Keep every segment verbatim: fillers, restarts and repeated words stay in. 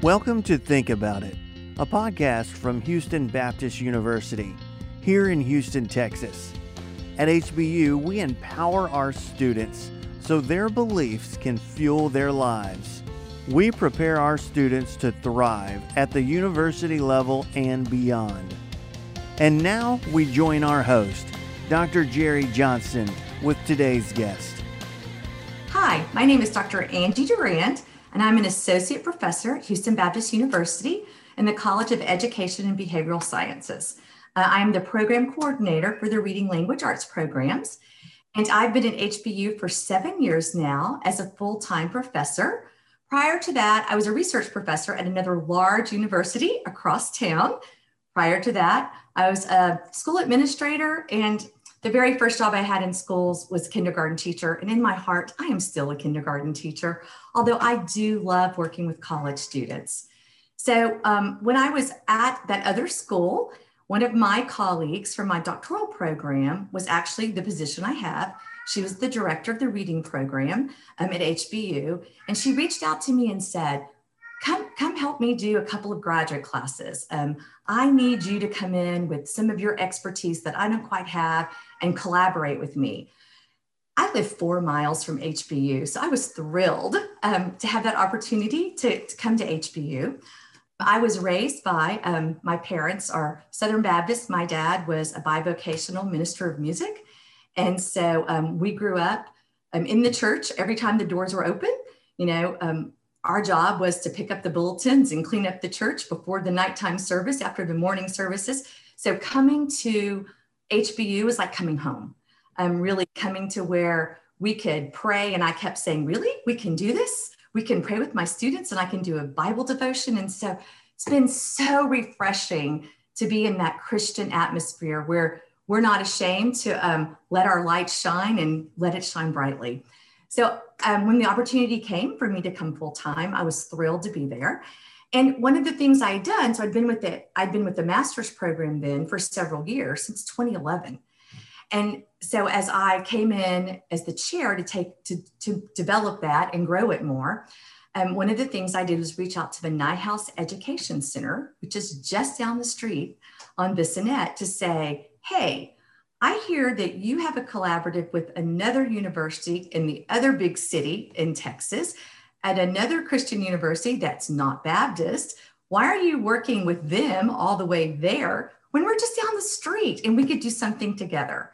Welcome to Think About It, a podcast from Houston Baptist University, here in Houston, Texas. At H B U, we empower our students so their beliefs can fuel their lives. We prepare our students to thrive at the university level and beyond. And now we join our host, Doctor Jerry Johnson, with today's guest. Hi, my name is Doctor Angie Durant, and I'm an associate professor at Houston Baptist University in the College of Education and Behavioral Sciences. Uh, I'm the program coordinator for the Reading Language Arts programs, and I've been at H B U for seven years now as a full-time professor. Prior to that, I was a research professor at another large university across town. Prior to that, I was a school administrator, and the very first job I had in schools was kindergarten teacher. And in my heart, I am still a kindergarten teacher, although I do love working with college students. So um, when I was at that other school, one of my colleagues from my doctoral program was actually the position I have. She was the director of the reading program um, at H B U. And she reached out to me and said, Come, come help me do a couple of graduate classes. Um, I need you to come in with some of your expertise that I don't quite have and collaborate with me. I live four miles from H B U, so I was thrilled um, to have that opportunity to, to come to H B U. I was raised by, um, my parents are Southern Baptist. My dad was a bivocational minister of music. And so um, we grew up um, in the church every time the doors were open. You know, um, our job was to pick up the bulletins and clean up the church before the nighttime service, after the morning services. So coming to H B U was like coming home. Um, really coming to where we could pray. And I kept saying, really, we can do this? We can pray with my students and I can do a Bible devotion. And so it's been so refreshing to be in that Christian atmosphere where we're not ashamed to um, let our light shine and let it shine brightly. So um, when the opportunity came for me to come full time, I was thrilled to be there. And one of the things I had done, so I'd been with the, I'd been with the master's program then for several years, since twenty eleven. And so as I came in as the chair to take, to, to develop that and grow it more, um, one of the things I did was reach out to the Nighthouse Education Center, which is just down the street on Bissonnette, to say, hey, I hear that you have a collaborative with another university in the other big city in Texas, at another Christian university that's not Baptist. Why are you working with them all the way there when we're just down the street and we could do something together?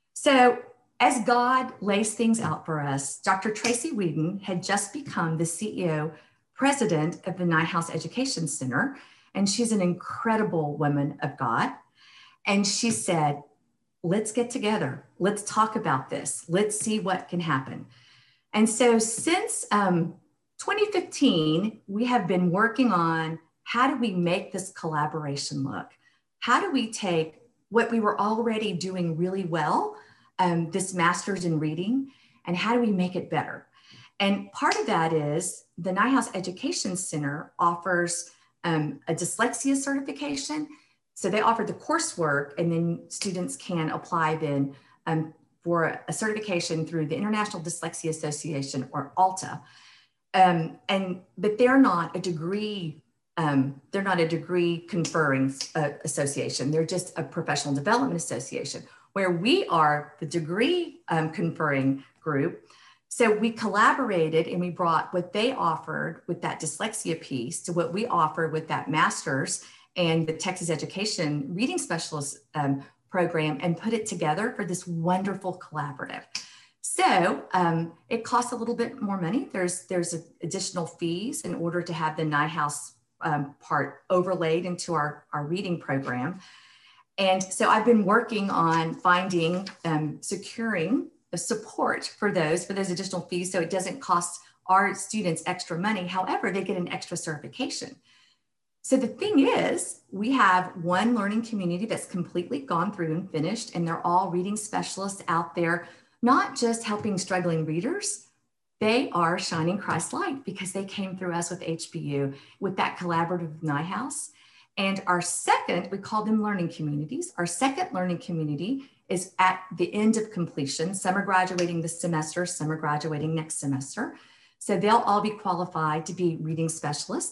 So as God lays things out for us, Doctor Tracy Whedon had just become the C E O, president of the Nighthouse Education Center, and she's an incredible woman of God. And she said, let's get together. Let's talk about this. Let's see what can happen. And so since um, twenty fifteen, we have been working on how do we make this collaboration look? How do we take what we were already doing really well, um, this master's in reading, and how do we make it better? And part of that is the Nighthouse Education Center offers um, a dyslexia certification. So they offer the coursework, and then students can apply then um, for a certification through the International Dyslexia Association, or ALTA. Um, and but they're not a degree, um, they're not a degree conferring uh, association. They're just a professional development association, where we are the degree um, conferring group. So we collaborated and we brought what they offered with that dyslexia piece to what we offered with that master's and the Texas Education Reading Specialist um, program, and put it together for this wonderful collaborative. So um, it costs a little bit more money. There's, there's additional fees in order to have the Nighthouse um, part overlaid into our, our reading program. And so I've been working on finding, um, securing the support for those, for those additional fees, so it doesn't cost our students extra money. However, they get an extra certification. So the thing is, we have one learning community that's completely gone through and finished, and they're all reading specialists out there, not just helping struggling readers. They are shining Christ's light because they came through us with H B U, with that collaborative Nighthouse. And our second, we call them learning communities. Our second learning community is at the end of completion. Some are graduating this semester, some are graduating next semester. So they'll all be qualified to be reading specialists.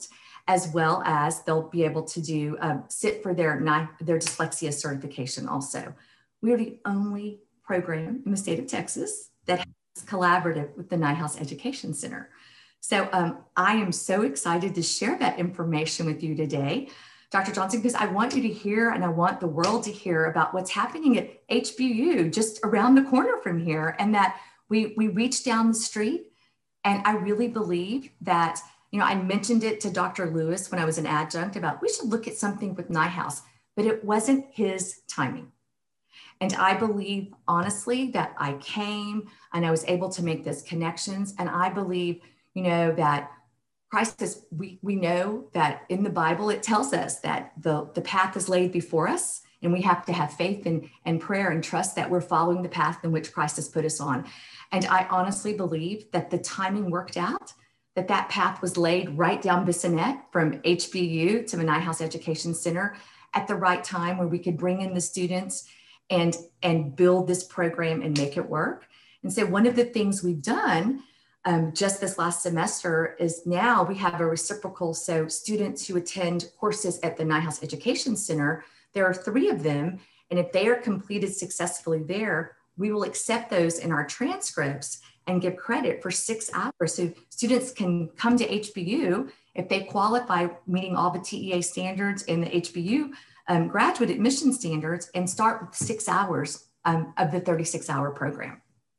as well as they'll be able to do um, sit for their, their dyslexia certification also. We're the only program in the state of Texas that has collaborative with the Nighthouse Education Center. So um, I am so excited to share that information with you today, Doctor Johnson, because I want you to hear and I want the world to hear about what's happening at H B U just around the corner from here, and that we, we reach down the street. And I really believe that, you know, I mentioned it to Doctor Lewis when I was an adjunct about we should look at something with Nighthouse, but it wasn't his timing. And I believe, honestly, that I came and I was able to make those connections. And I believe, you know, that Christ is, we, we know that in the Bible, it tells us that the, the path is laid before us, and we have to have faith and, and prayer and trust that we're following the path in which Christ has put us on. And I honestly believe that the timing worked out, that that path was laid right down Bissonnette from H B U to the Nighthouse Education Center at the right time, where we could bring in the students and, and build this program and make it work. And so one of the things we've done um, just this last semester is now we have a reciprocal. So students who attend courses at the Nighthouse Education Center, there are three of them. And if they are completed successfully there, we will accept those in our transcripts and give credit for six hours. So students can come to H B U if they qualify meeting all the T E A standards and the H B U um, graduate admission standards, and start with six hours um, of the thirty-six hour program.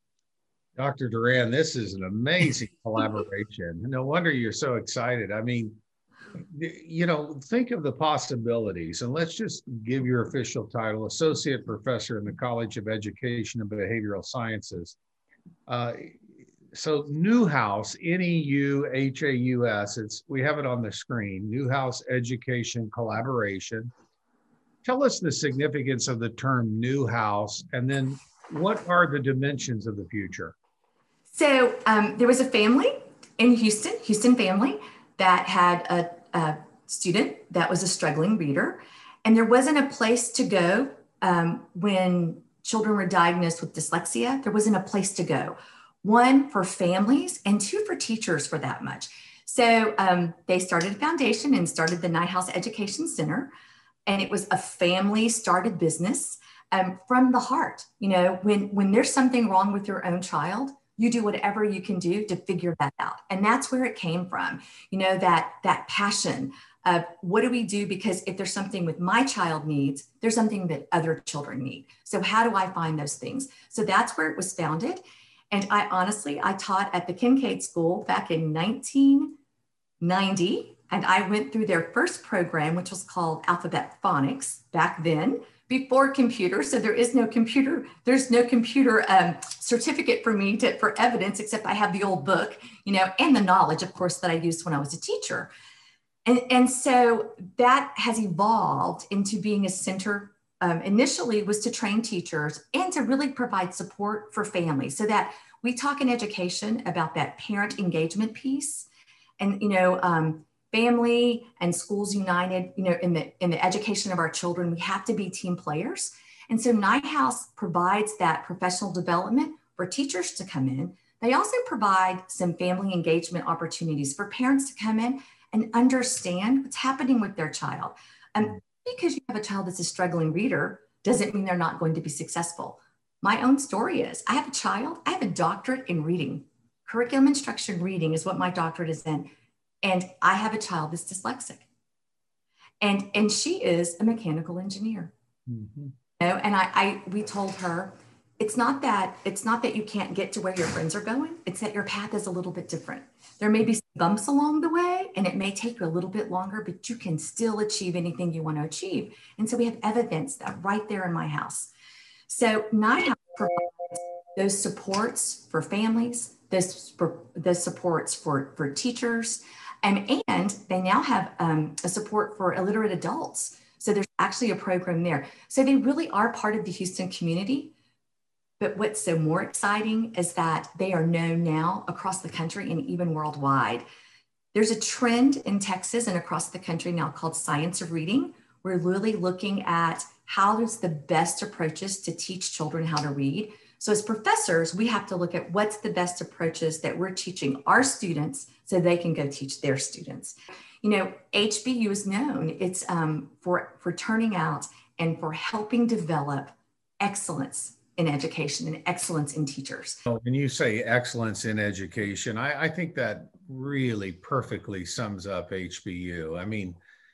Doctor Duran, this is an amazing collaboration. No wonder you're so excited. I mean, you know, think of the possibilities, and let's just give your official title, Associate Professor in the College of Education and Behavioral Sciences. Uh, so Newhouse, N E U H A U S, it's, we have it on the screen, Newhouse Education Collaboration. Tell us the significance of the term Newhouse, and then what are the dimensions of the future? So um, there was a family in Houston, Houston family, that had a, a student that was a struggling reader, and there wasn't a place to go um, when children were diagnosed with dyslexia. There wasn't a place to go, one for families and two for teachers for that much. So um, they started a foundation and started the Nighthouse Education Center, and it was a family started business um, from the heart. You know, when, when there's something wrong with your own child, you do whatever you can do to figure that out. And that's where it came from, you know, that, that passion of what do we do? Because if there's something with my child needs, there's something that other children need. So how do I find those things? So that's where it was founded. And I honestly, I taught at the Kincaid School back in nineteen ninety. And I went through their first program, which was called Alphabet Phonics back then, before computer. So there is no computer, there's no computer um, certificate for me to, for evidence, except I have the old book, you know, and the knowledge, of course, that I used when I was a teacher. And, and so that has evolved into being a center. Um, initially was to train teachers and to really provide support for families, so that we talk in education about that parent engagement piece. And, you know, um, family and schools united, you know, in the, in the education of our children, we have to be team players. And so Nighthouse provides that professional development for teachers to come in. They also provide some family engagement opportunities for parents to come in and understand what's happening with their child. And because you have a child that's a struggling reader doesn't mean they're not going to be successful. My own story is, I have a child, I have a doctorate in reading. Curriculum instruction reading is what my doctorate is in. And I have a child that's dyslexic. And, and she is a mechanical engineer. Mm-hmm. You know, and I, I we told her, it's not that it's not that you can't get to where your friends are going. It's that your path is a little bit different. There may be some bumps along the way, and it may take you a little bit longer, but you can still achieve anything you want to achieve. And so we have evidence that right there in my house. So Nighthouse provides those supports for families, those, those supports for, for teachers, um, and they now have um, a support for illiterate adults. So there's actually a program there. So they really are part of the Houston community. But what's so more exciting is that they are known now across the country and even worldwide. There's a trend in Texas and across the country now called Science of Reading. We're really looking at how is the best approaches to teach children how to read. So as professors, we have to look at what's the best approaches that we're teaching our students so they can go teach their students. You know, H B U is known, it's um, for, for turning out and for helping develop excellence in education and excellence in teachers. Well, when you say excellence in education, I, I think that really perfectly sums up H B U. I mean,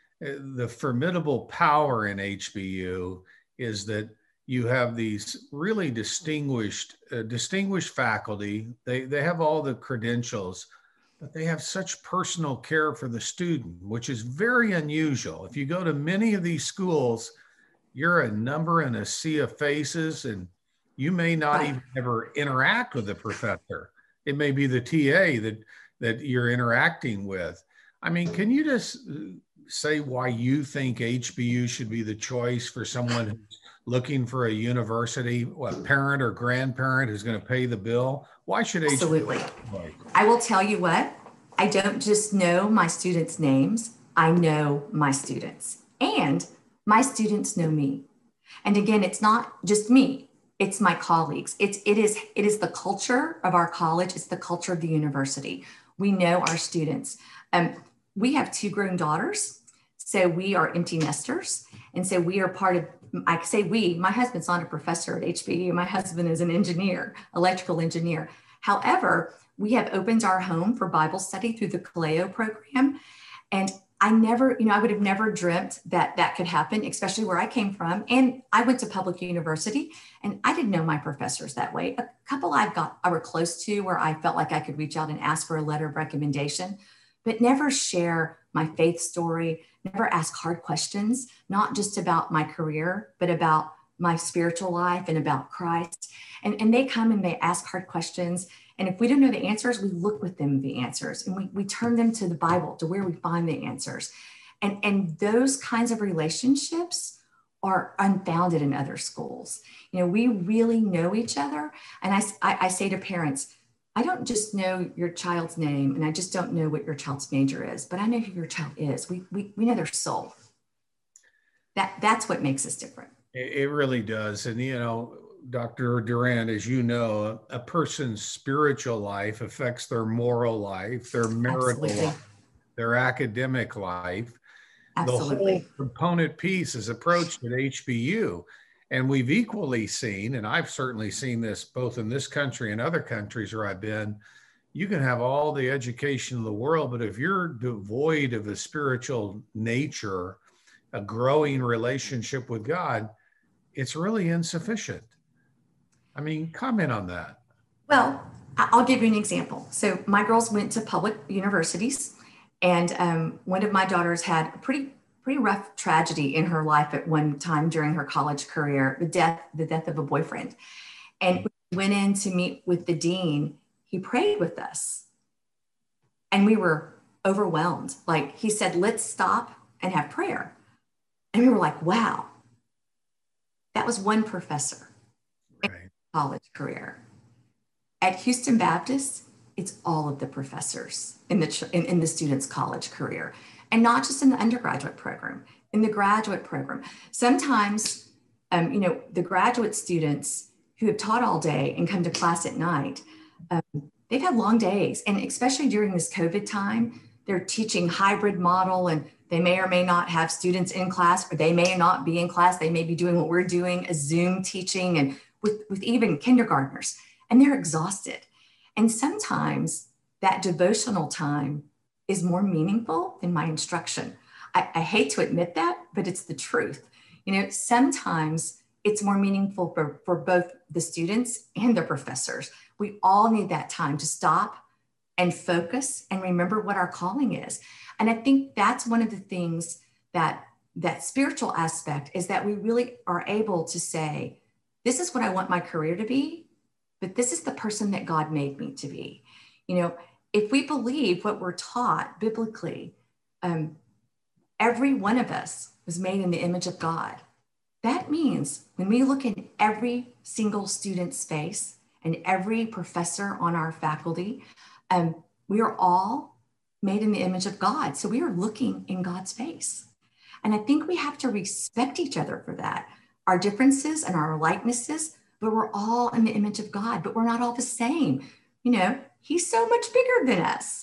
the formidable power in H B U is that you have these really distinguished, uh, distinguished faculty. They, they have all the credentials, but they have such personal care for the student, which is very unusual. If you go to many of these schools, you're a number in a sea of faces, and you may not Right. even ever interact with the professor. It may be the T A that, that you're interacting with. I mean, can you just say why you think H B U should be the choice for someone who's looking for a university, what, parent or grandparent who's going to pay the bill? Why should Absolutely. H B U? I will tell you what, I don't just know my students' names, I know my students, and my students know me. And again, it's not just me, it's my colleagues. It's, it is, it is the culture of our college, it's the culture of the university. We know our students. Um, we have two grown daughters, so we are empty nesters. And so we are part of, I say we, my husband's not a professor at H B U, my husband is an engineer, electrical engineer. However, we have opened our home for Bible study through the Kaleo program. And I never, you know, I would have never dreamt that that could happen, especially where I came from. And I went to public university and I didn't know my professors that way. A couple I've got, I were close to where I felt like I could reach out and ask for a letter of recommendation, but never share my faith story, never ask hard questions, not just about my career, but about my spiritual life and about Christ. And, and they come and they ask hard questions. And if we don't know the answers, we look with them the answers and we, we turn them to the Bible, to where we find the answers. And, and those kinds of relationships are unfounded in other schools. You know, we really know each other. And I, I, I say to parents, I don't just know your child's name and I just don't know what your child's major is, but I know who your child is. We, we, we know their soul. That, that's what makes us different. It, it really does. And, you know, Doctor Durand, as you know, a person's spiritual life affects their moral life, their marital Absolutely. life, their academic life. Absolutely. The whole component piece is approached at H B U. And we've equally seen, and I've certainly seen this both in this country and other countries where I've been, you can have all the education in the world, but if you're devoid of a spiritual nature, a growing relationship with God, it's really insufficient. I mean, comment on that. Well, I'll give you an example. So my girls went to public universities, and um, one of my daughters had a pretty pretty rough tragedy in her life at one time during her college career, the death the death of a boyfriend. And we went in to meet with the dean. He prayed with us, and we were overwhelmed. Like, he said, let's stop and have prayer. And we were like, wow, that was one professor. Right. College career. At Houston Baptist, it's all of the professors in the in, in the student's college career, and not just in the undergraduate program, in the graduate program. Sometimes, um, you know, the graduate students who have taught all day and come to class at night, um, they've had long days, and especially during this COVID time, they're teaching hybrid model, and they may or may not have students in class, or they may not be in class. They may be doing what we're doing, a Zoom teaching, and with, with even kindergartners, and they're exhausted. And sometimes that devotional time is more meaningful than my instruction. I, I hate to admit that, but it's the truth. You know, sometimes it's more meaningful for, for both the students and the professors. We all need that time to stop and focus and remember what our calling is. And I think that's one of the things that that spiritual aspect is, that we really are able to say, this is what I want my career to be, but this is the person that God made me to be. You know, if we believe what we're taught biblically, um, every one of us was made in the image of God. That means when we look in every single student's face and every professor on our faculty, um, we are all made in the image of God. So we are looking in God's face. And I think we have to respect each other for that. Our differences and our likenesses, but we're all in the image of God, but we're not all the same. You know, he's so much bigger than us.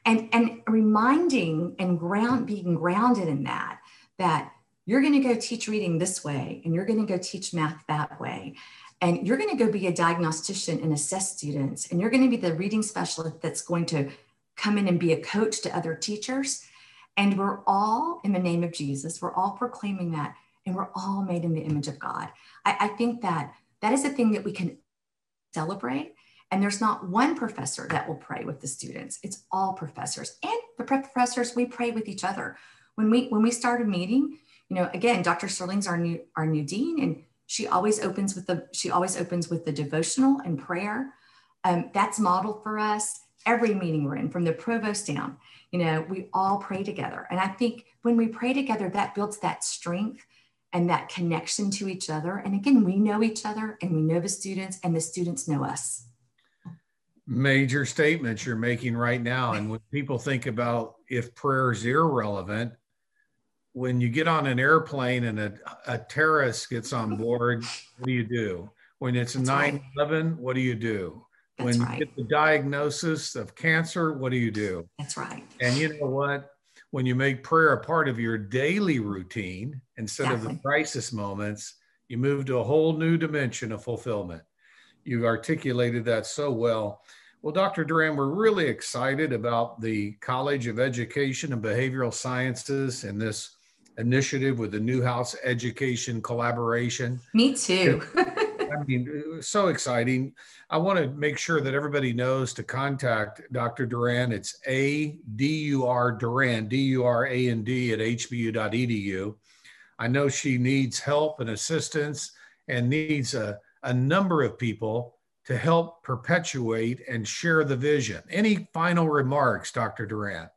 and, and reminding and ground, being grounded in that, that you're going to go teach reading this way, and you're going to go teach math that way. And you're going to go be a diagnostician and assess students. And you're going to be the reading specialist that's going to come in and be a coach to other teachers. And we're all, in the name of Jesus, we're all proclaiming that. And we're all made in the image of God. I, I think that that is a thing that we can celebrate. And there's not one professor that will pray with the students. It's all professors. And the professors, we pray with each other. When we when we start a meeting, you know, again, Doctor Sterling's our new our new dean, and she always opens with the she always opens with the devotional and prayer. Um, that's modeled for us every meeting we're in, from the provost down. You know, we all pray together, and I think when we pray together, that builds that strength and that connection to each other. And again, we know each other, and we know the students, and the students know us. Major statements you're making right now, and when people think about if prayer is irrelevant, when you get on an airplane and a, a terrorist gets on board, what do you do? When it's nine eleven, right. What do you do? That's when right. you get the diagnosis of cancer, what do you do? That's right. And you know what? When you make prayer a part of your daily routine, instead exactly. of the crisis moments, you move to a whole new dimension of fulfillment. You've articulated that so well. Well, Doctor Duran, we're really excited about the College of Education and Behavioral Sciences and this initiative with the Newhouse Education Collaboration. Me too. I mean, so exciting. I want to make sure that everybody knows to contact Doctor Duran. It's A D U R Duran, D U R A N D at H B U dot E D U. I know she needs help and assistance and needs a, a number of people to help perpetuate and share the vision. Any final remarks, Doctor Duran?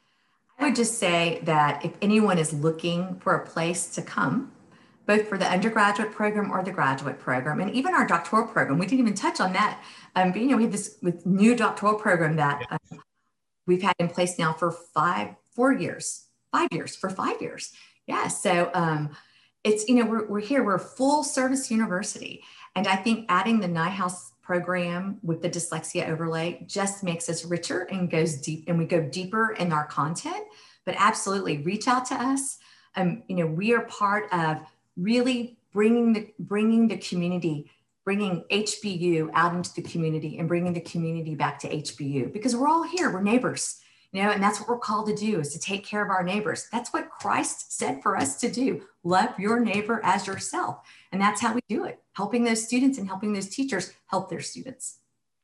I would just say that if anyone is looking for a place to come, both for the undergraduate program or the graduate program, and even our doctoral program, we didn't even touch on that. Um, but, you know, we have this with new doctoral program that um, we've had in place now for five, four years, five years, for five years. Yeah, so um, it's, you know, we're, we're here, we're a full service university. And I think adding the Newhouse program with the dyslexia overlay just makes us richer and goes deep, and we go deeper in our content. But absolutely reach out to us. Um, you know, we are part of really bringing the bringing the community, bringing H B U out into the community, and bringing the community back to H B U, because we're all here, we're neighbors, you know, and that's what we're called to do, is to take care of our neighbors. That's what Christ said for us to do. Love your neighbor as yourself. And that's how we do it, helping those students and helping those teachers help their students.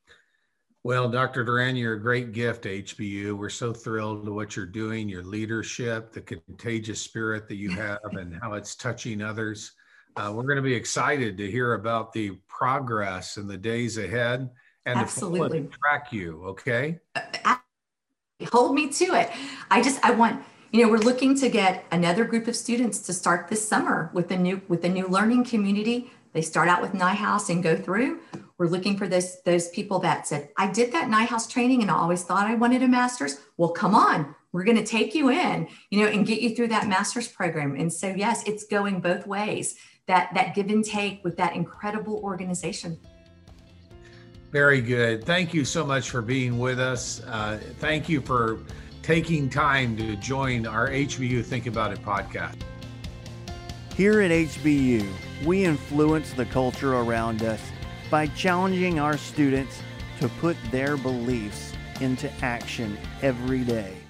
Well, Doctor Duran, you're a great gift to H B U. We're so thrilled to what you're doing, your leadership, the contagious spirit that you have, and how it's touching others. Uh, we're going to be excited to hear about the progress in the days ahead, and Absolutely. to track you, okay? Uh, hold me to it. I just, I want, you know, we're looking to get another group of students to start this summer with a new, with a new learning community. They start out with Newhouse and go through. We're looking for those, those people that said, I did that Newhouse training and I always thought I wanted a master's. Well, come on, we're going to take you in, you know, and get you through that master's program. And so, yes, it's going both ways, that, that give and take with that incredible organization. Very good. Thank you so much for being with us. Uh, thank you for taking time to join our H B U Think About It podcast. Here at H B U, we influence the culture around us by challenging our students to put their beliefs into action every day.